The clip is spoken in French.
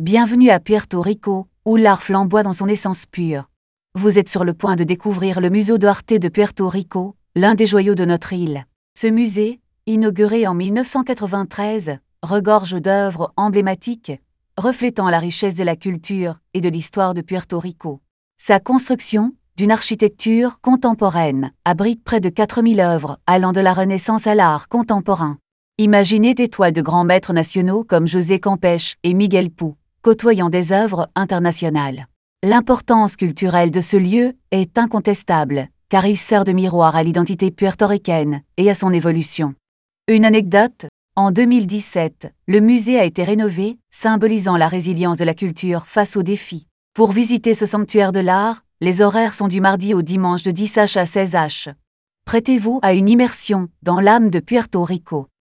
Bienvenue à Puerto Rico, où l'art flamboie dans son essence pure. Vous êtes sur le point de découvrir le Museo de Arte de Puerto Rico, l'un des joyaux de notre île. Ce musée, inauguré en 1993, regorge d'œuvres emblématiques, reflétant la richesse de la culture et de l'histoire de Puerto Rico. Sa construction, d'une architecture contemporaine, abrite près de 4000 œuvres allant de la Renaissance à l'art contemporain. Imaginez des toiles de grands maîtres nationaux comme José Campeche et Miguel Pou, côtoyant des œuvres internationales. L'importance culturelle de ce lieu est incontestable, car il sert de miroir à l'identité puertoricaine et à son évolution. Une anecdote, en 2017, le musée a été rénové, symbolisant la résilience de la culture face aux défis. Pour visiter ce sanctuaire de l'art, les horaires sont du mardi au dimanche de 10h à 16h. Prêtez-vous à une immersion dans l'âme de Puerto Rico.